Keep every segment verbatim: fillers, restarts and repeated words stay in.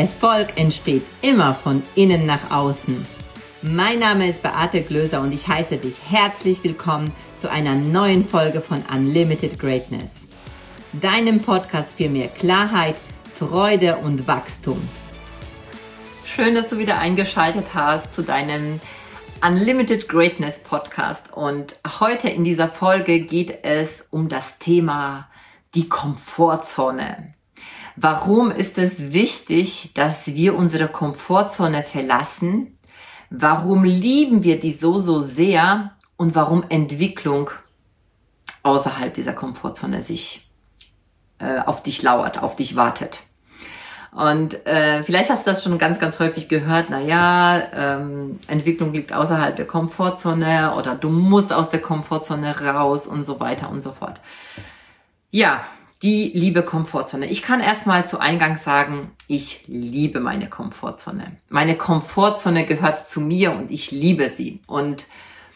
Erfolg entsteht immer von innen nach außen. Mein Name ist Beate Glöser und ich heiße dich herzlich willkommen zu einer neuen Folge von Unlimited Greatness, deinem Podcast für mehr Klarheit, Freude und Wachstum. Schön, dass du wieder eingeschaltet hast zu deinem Unlimited Greatness Podcast, und heute in dieser Folge geht es um das Thema die Komfortzone. Warum ist es wichtig, dass wir unsere Komfortzone verlassen? Warum lieben wir die so, so sehr? Und warum Entwicklung außerhalb dieser Komfortzone sich äh, auf dich lauert, auf dich wartet? Und äh, vielleicht hast du das schon ganz, ganz häufig gehört, na ja, ähm, Entwicklung liegt außerhalb der Komfortzone oder du musst aus der Komfortzone raus und so weiter und so fort. Ja, die liebe Komfortzone. Ich kann erstmal zu Eingang sagen, ich liebe meine Komfortzone. Meine Komfortzone gehört zu mir und ich liebe sie. Und,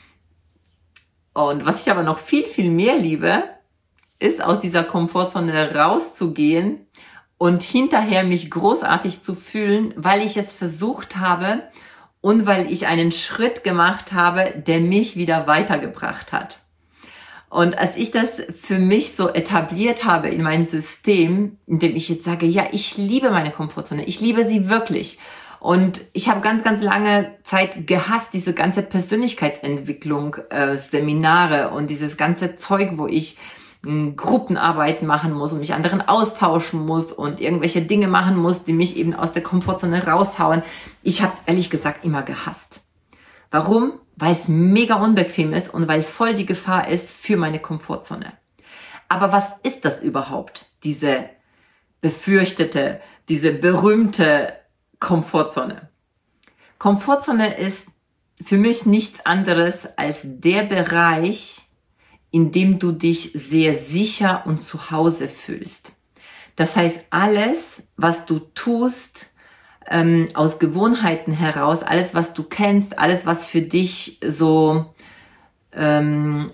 und was ich aber noch viel, viel mehr liebe, ist aus dieser Komfortzone rauszugehen und hinterher mich großartig zu fühlen, weil ich es versucht habe und weil ich einen Schritt gemacht habe, der mich wieder weitergebracht hat. Und als ich das für mich so etabliert habe in mein System, in dem ich jetzt sage, ja, ich liebe meine Komfortzone, ich liebe sie wirklich. Und ich habe ganz, ganz lange Zeit gehasst, diese ganze Persönlichkeitsentwicklung, äh, Seminare und dieses ganze Zeug, wo ich Gruppenarbeiten machen muss und mich anderen austauschen muss und irgendwelche Dinge machen muss, die mich eben aus der Komfortzone raushauen. Ich habe es ehrlich gesagt immer gehasst. Warum? Weil es mega unbequem ist und weil voll die Gefahr ist für meine Komfortzone. Aber was ist das überhaupt? Diese befürchtete, diese berühmte Komfortzone. Komfortzone ist für mich nichts anderes als der Bereich, in dem du dich sehr sicher und zu Hause fühlst. Das heißt, alles, was du tust, ähm, aus Gewohnheiten heraus, alles, was du kennst, alles, was für dich so, ähm,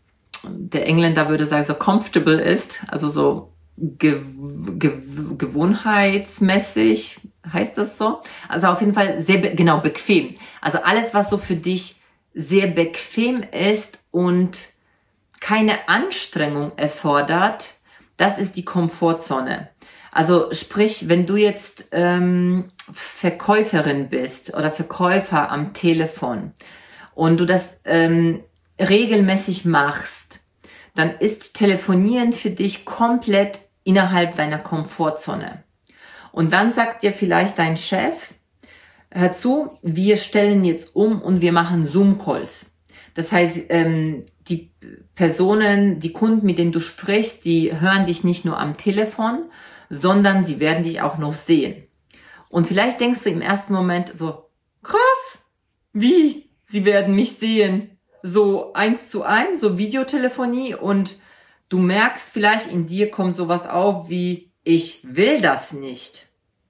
der Engländer würde sagen, so comfortable ist, also so ge ge gewohnheitsmäßig, heißt das so? Also auf jeden Fall sehr, be genau, bequem. Also alles, was so für dich sehr bequem ist und keine Anstrengung erfordert, das ist die Komfortzone. Also sprich, wenn du jetzt ähm, Verkäuferin bist oder Verkäufer am Telefon und du das ähm, regelmäßig machst, dann ist Telefonieren für dich komplett innerhalb deiner Komfortzone. Und dann sagt dir vielleicht dein Chef, hör zu, wir stellen jetzt um und wir machen Zoom-Calls. Das heißt, ähm, die Personen, die Kunden, mit denen du sprichst, die hören dich nicht nur am Telefon, sondern sie werden dich auch noch sehen. Und vielleicht denkst du im ersten Moment so, krass, wie? Sie werden mich sehen? So eins zu eins, so Videotelefonie, und du merkst vielleicht, in dir kommt sowas auf wie, ich will das nicht.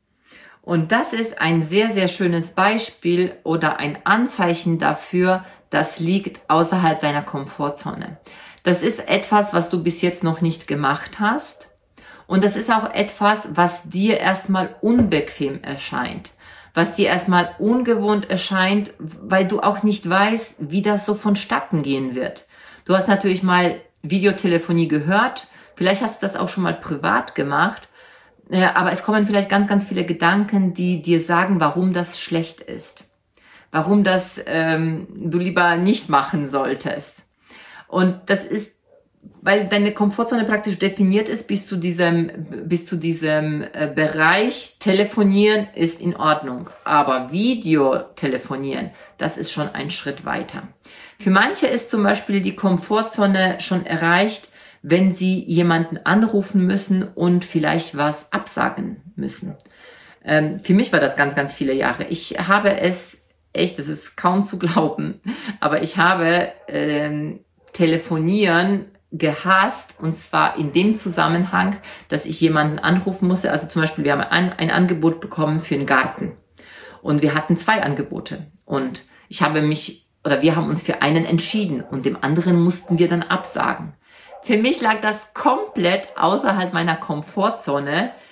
Und das ist ein sehr, sehr schönes Beispiel oder ein Anzeichen dafür, das liegt außerhalb deiner Komfortzone. Das ist etwas, was du bis jetzt noch nicht gemacht hast. Und das ist auch etwas, was dir erstmal unbequem erscheint, was dir erstmal ungewohnt erscheint, weil du auch nicht weißt, wie das so vonstatten gehen wird. Du hast natürlich mal Videotelefonie gehört, vielleicht hast du das auch schon mal privat gemacht, aber es kommen vielleicht ganz, ganz viele Gedanken, die dir sagen, warum das schlecht ist. Warum das ähm, du lieber nicht machen solltest. Und das ist, weil deine Komfortzone praktisch definiert ist, bis zu diesem, bis zu diesem äh, Bereich, telefonieren ist in Ordnung. Aber Videotelefonieren, das ist schon ein Schritt weiter. Für manche ist zum Beispiel die Komfortzone schon erreicht, wenn sie jemanden anrufen müssen und vielleicht was absagen müssen. Ähm, für mich war das ganz, ganz viele Jahre. Ich habe es, echt, das ist kaum zu glauben, aber ich habe ähm, Telefonieren gehasst, und zwar in dem Zusammenhang, dass ich jemanden anrufen musste. Also zum Beispiel, wir haben ein, ein Angebot bekommen für einen Garten und wir hatten zwei Angebote und ich habe mich, oder wir haben uns für einen entschieden und dem anderen mussten wir dann absagen. Für mich lag das komplett außerhalb meiner Komfortzone,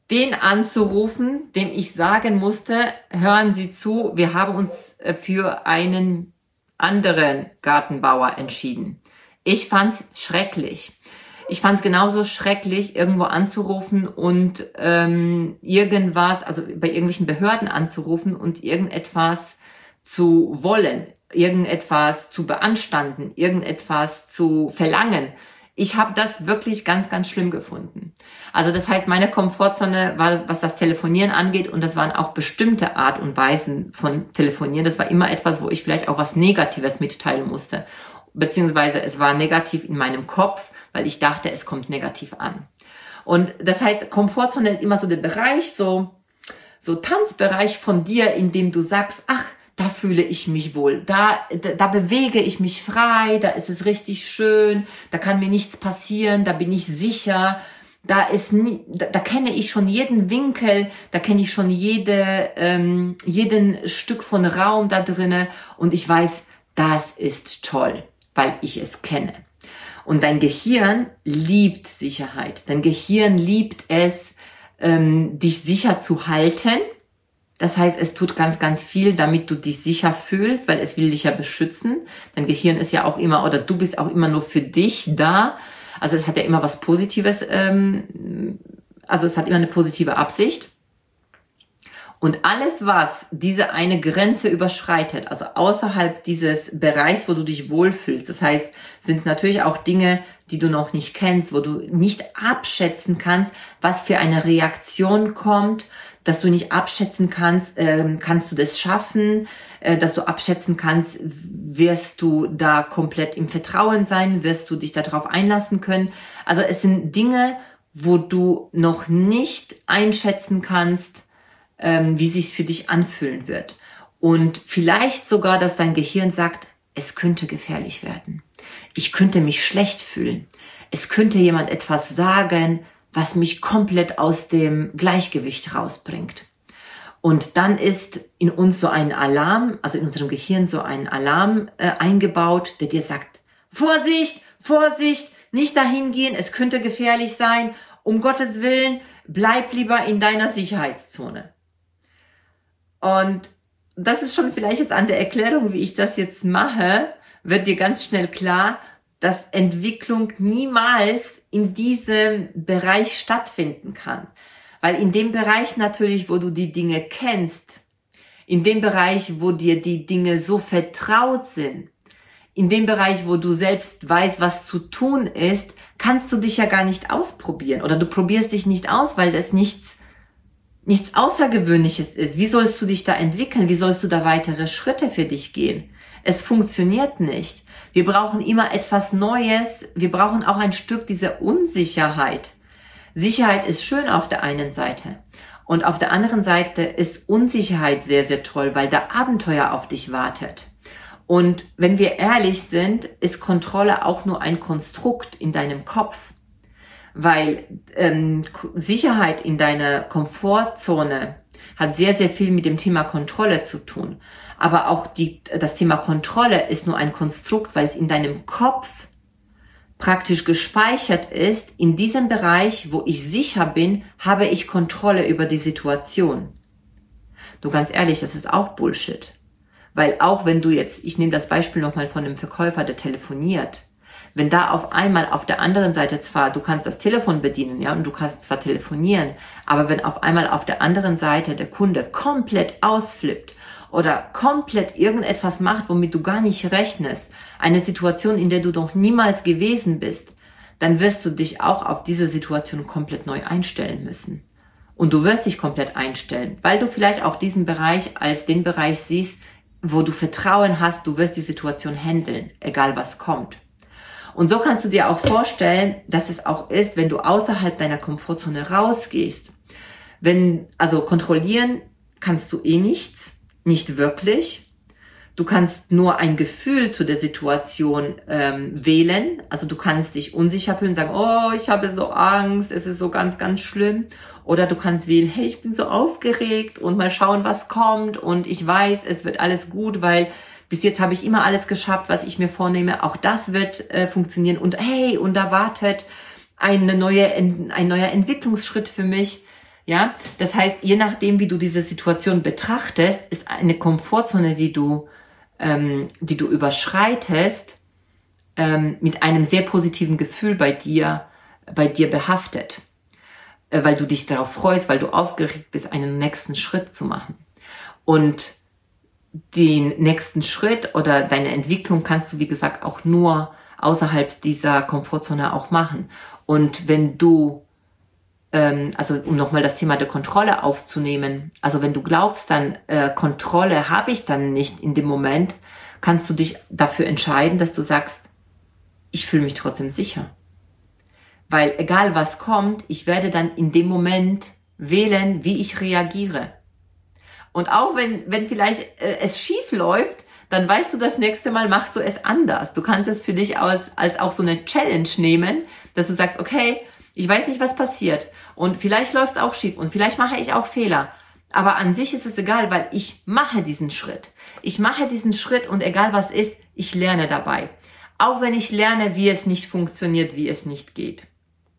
den anzurufen, dem ich sagen musste, hören Sie zu, wir haben uns für einen anderen Gartenbauer entschieden. Ich fand's schrecklich. Ich fand's genauso schrecklich, irgendwo anzurufen und ähm, irgendwas, also bei irgendwelchen Behörden anzurufen und irgendetwas zu wollen, irgendetwas zu beanstanden, irgendetwas zu verlangen. Ich habe das wirklich ganz, ganz schlimm gefunden. Also das heißt, meine Komfortzone war, was das Telefonieren angeht, und das waren auch bestimmte Art und Weisen von Telefonieren. Das war immer etwas, wo ich vielleicht auch was Negatives mitteilen musste. Beziehungsweise es war negativ in meinem Kopf, weil ich dachte, es kommt negativ an. Und das heißt, Komfortzone ist immer so der Bereich, so, so Tanzbereich von dir, in dem du sagst, ach, da fühle ich mich wohl, da, da, da bewege ich mich frei, da ist es richtig schön, da kann mir nichts passieren, da bin ich sicher, da ist nie, da, da kenne ich schon jeden Winkel, da kenne ich schon jede, ähm, jeden Stück von Raum da drinne, und ich weiß, das ist toll, weil ich es kenne. Und dein Gehirn liebt Sicherheit, dein Gehirn liebt es, ähm, dich sicher zu halten. Das heißt, es tut ganz, ganz viel, damit du dich sicher fühlst, weil es will dich ja beschützen. Dein Gehirn ist ja auch immer, oder du bist auch immer nur für dich da. Also es hat ja immer was Positives, ähm, also es hat immer eine positive Absicht. Und alles, was diese eine Grenze überschreitet, also außerhalb dieses Bereichs, wo du dich wohlfühlst, das heißt, sind es natürlich auch Dinge, die du noch nicht kennst, wo du nicht abschätzen kannst, was für eine Reaktion kommt, dass du nicht abschätzen kannst, ähm, kannst du das schaffen, äh, dass du abschätzen kannst, wirst du da komplett im Vertrauen sein, wirst du dich darauf einlassen können. Also es sind Dinge, wo du noch nicht einschätzen kannst, ähm, wie sich's für dich anfühlen wird. Und vielleicht sogar, dass dein Gehirn sagt, es könnte gefährlich werden. Ich könnte mich schlecht fühlen. Es könnte jemand etwas sagen, was mich komplett aus dem Gleichgewicht rausbringt. Und dann ist in uns so ein Alarm, also in unserem Gehirn so ein Alarm äh, eingebaut, der dir sagt, Vorsicht, Vorsicht, nicht dahin gehen, es könnte gefährlich sein, um Gottes Willen, bleib lieber in deiner Sicherheitszone. Und das ist schon vielleicht jetzt an der Erklärung, wie ich das jetzt mache, wird dir ganz schnell klar, dass Entwicklung niemals in diesem Bereich stattfinden kann. Weil in dem Bereich natürlich, wo du die Dinge kennst, in dem Bereich, wo dir die Dinge so vertraut sind, in dem Bereich, wo du selbst weißt, was zu tun ist, kannst du dich ja gar nicht ausprobieren. Oder du probierst dich nicht aus, weil das nichts, nichts Außergewöhnliches ist. Wie sollst du dich da entwickeln? Wie sollst du da weitere Schritte für dich gehen? Es funktioniert nicht. Wir brauchen immer etwas Neues. Wir brauchen auch ein Stück dieser Unsicherheit. Sicherheit ist schön auf der einen Seite. Und auf der anderen Seite ist Unsicherheit sehr, sehr toll, weil da Abenteuer auf dich wartet. Und wenn wir ehrlich sind, ist Kontrolle auch nur ein Konstrukt in deinem Kopf. Weil ähm, Sicherheit in deiner Komfortzone hat sehr, sehr viel mit dem Thema Kontrolle zu tun. Aber auch die, das Thema Kontrolle ist nur ein Konstrukt, weil es in deinem Kopf praktisch gespeichert ist. In diesem Bereich, wo ich sicher bin, habe ich Kontrolle über die Situation. Du, ganz ehrlich, das ist auch Bullshit. Weil auch wenn du jetzt, ich nehme das Beispiel nochmal von einem Verkäufer, der telefoniert, wenn da auf einmal auf der anderen Seite zwar, du kannst das Telefon bedienen, ja, und du kannst zwar telefonieren, aber wenn auf einmal auf der anderen Seite der Kunde komplett ausflippt oder komplett irgendetwas macht, womit du gar nicht rechnest, eine Situation, in der du noch niemals gewesen bist, dann wirst du dich auch auf diese Situation komplett neu einstellen müssen. Und du wirst dich komplett einstellen, weil du vielleicht auch diesen Bereich als den Bereich siehst, wo du Vertrauen hast, du wirst die Situation handeln, egal was kommt. Und so kannst du dir auch vorstellen, dass es auch ist, wenn du außerhalb deiner Komfortzone rausgehst. Wenn, also kontrollieren kannst du eh nichts, nicht wirklich. Du kannst nur ein Gefühl zu der Situation ähm, wählen. Also du kannst dich unsicher fühlen und sagen, oh, ich habe so Angst, es ist so ganz, ganz schlimm. Oder du kannst wählen, hey, ich bin so aufgeregt und mal schauen, was kommt. Und ich weiß, es wird alles gut, weil bis jetzt habe ich immer alles geschafft, was ich mir vornehme. Auch das wird äh, funktionieren. Und hey, und da wartet eine neue, ein neuer Entwicklungsschritt für mich. Ja, das heißt, je nachdem, wie du diese Situation betrachtest, ist eine Komfortzone, die du, ähm, die du überschreitest, ähm, mit einem sehr positiven Gefühl bei dir, bei dir behaftet, äh, weil du dich darauf freust, weil du aufgeregt bist, einen nächsten Schritt zu machen. Und den nächsten Schritt oder deine Entwicklung kannst du, wie gesagt, auch nur außerhalb dieser Komfortzone auch machen. Und wenn du, ähm, also um nochmal das Thema der Kontrolle aufzunehmen, also wenn du glaubst, dann äh, Kontrolle habe ich dann nicht in dem Moment, kannst du dich dafür entscheiden, dass du sagst, ich fühle mich trotzdem sicher. Weil egal was kommt, ich werde dann in dem Moment wählen, wie ich reagiere. Und auch wenn, wenn vielleicht äh, es schief läuft, dann weißt du, das nächste Mal machst du es anders. Du kannst es für dich als, als auch so eine Challenge nehmen, dass du sagst, okay, ich weiß nicht, was passiert. Und vielleicht läuft es auch schief und vielleicht mache ich auch Fehler. Aber an sich ist es egal, weil ich mache diesen Schritt. Ich mache diesen Schritt und egal was ist, ich lerne dabei. Auch wenn ich lerne, wie es nicht funktioniert, wie es nicht geht.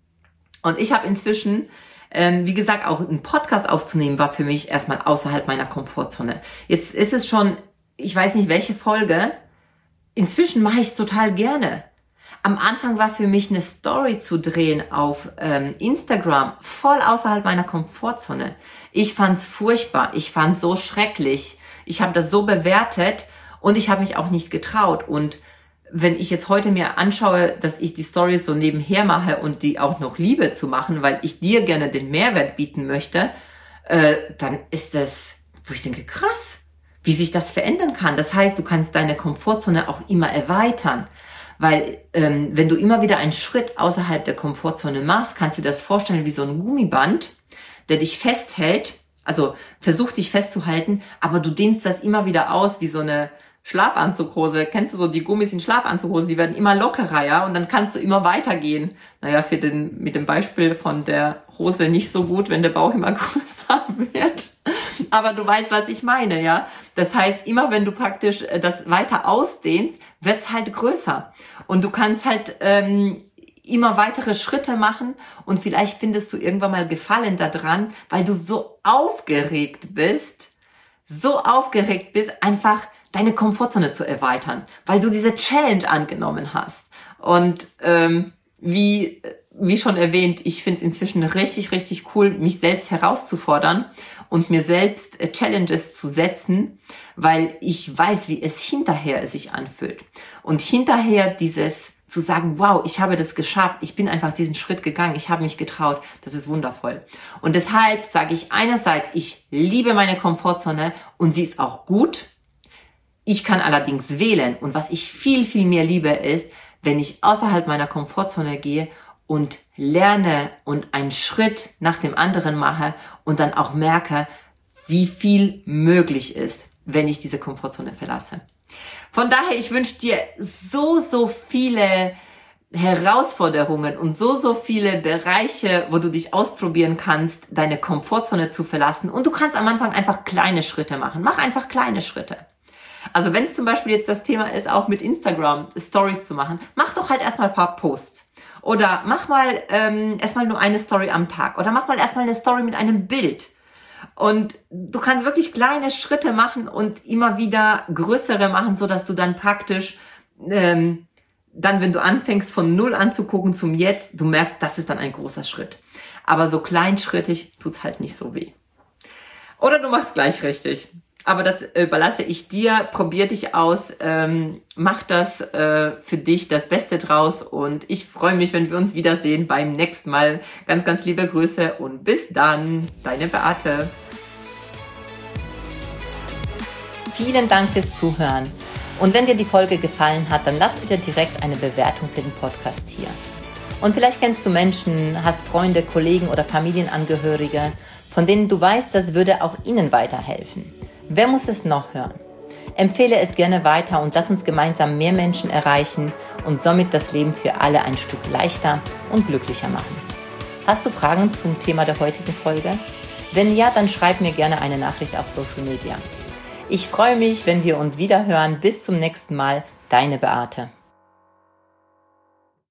Und ich habe inzwischen, ähm, wie gesagt, auch einen Podcast aufzunehmen, war für mich erstmal außerhalb meiner Komfortzone. Jetzt ist es schon, ich weiß nicht welche Folge, inzwischen mache ich es total gerne. Am Anfang war für mich eine Story zu drehen auf ähm, Instagram voll außerhalb meiner Komfortzone. Ich fand's furchtbar, ich fand's so schrecklich, ich habe das so bewertet und ich habe mich auch nicht getraut. Und wenn ich jetzt heute mir anschaue, dass ich die Stories so nebenher mache und die auch noch liebe zu machen, weil ich dir gerne den Mehrwert bieten möchte, äh, dann ist das, wo ich denke, krass, wie sich das verändern kann. Das heißt, du kannst deine Komfortzone auch immer erweitern. Weil ähm, wenn du immer wieder einen Schritt außerhalb der Komfortzone machst, kannst du dir das vorstellen wie so ein Gummiband, der dich festhält, also versucht dich festzuhalten, aber du dehnst das immer wieder aus wie so eine Schlafanzughose. Kennst du so die Gummis in Schlafanzughosen? Die werden immer lockerer, ja, und dann kannst du immer weitergehen. Naja, für den, mit dem Beispiel von der Hose nicht so gut, wenn der Bauch immer größer wird. Aber du weißt, was ich meine, ja. Das heißt, immer wenn du praktisch das weiter ausdehnst, wird's halt größer. Und du kannst halt ähm, immer weitere Schritte machen und vielleicht findest du irgendwann mal Gefallen daran, weil du so aufgeregt bist, so aufgeregt bist, einfach deine Komfortzone zu erweitern, weil du diese Challenge angenommen hast. Und ähm, wie wie schon erwähnt, ich finde es inzwischen richtig, richtig cool, mich selbst herauszufordern und mir selbst äh, Challenges zu setzen, weil ich weiß, wie es hinterher sich anfühlt. Und hinterher dieses zu sagen, wow, ich habe das geschafft, ich bin einfach diesen Schritt gegangen, ich habe mich getraut, das ist wundervoll. Und deshalb sage ich einerseits, ich liebe meine Komfortzone und sie ist auch gut. Ich kann allerdings wählen und was ich viel, viel mehr liebe ist, wenn ich außerhalb meiner Komfortzone gehe und lerne und einen Schritt nach dem anderen mache und dann auch merke, wie viel möglich ist, wenn ich diese Komfortzone verlasse. Von daher, ich wünsche dir so, so viele Herausforderungen und so, so viele Bereiche, wo du dich ausprobieren kannst, deine Komfortzone zu verlassen. Und du kannst am Anfang einfach kleine Schritte machen. Mach einfach kleine Schritte. Also wenn es zum Beispiel jetzt das Thema ist, auch mit Instagram Stories zu machen, mach doch halt erstmal ein paar Posts. Oder mach mal ähm, erstmal nur eine Story am Tag. Oder mach mal erstmal eine Story mit einem Bild. Und du kannst wirklich kleine Schritte machen und immer wieder größere machen, so dass du dann praktisch, ähm, dann wenn du anfängst von Null anzugucken zum Jetzt, du merkst, das ist dann ein großer Schritt. Aber so kleinschrittig tut's halt nicht so weh. Oder du machst gleich richtig. Aber das überlasse ich dir, probier dich aus, ähm, mach das äh, für dich, das Beste draus und ich freue mich, wenn wir uns wiedersehen beim nächsten Mal. Ganz, ganz liebe Grüße und bis dann, deine Beate. Vielen Dank fürs Zuhören und wenn dir die Folge gefallen hat, dann lass bitte direkt eine Bewertung für den Podcast hier. Und vielleicht kennst du Menschen, hast Freunde, Kollegen oder Familienangehörige, von denen du weißt, das würde auch ihnen weiterhelfen. Wer muss es noch hören? Empfehle es gerne weiter und lass uns gemeinsam mehr Menschen erreichen und somit das Leben für alle ein Stück leichter und glücklicher machen. Hast du Fragen zum Thema der heutigen Folge? Wenn ja, dann schreib mir gerne eine Nachricht auf Social Media. Ich freue mich, wenn wir uns wieder hören. Bis zum nächsten Mal, deine Beate.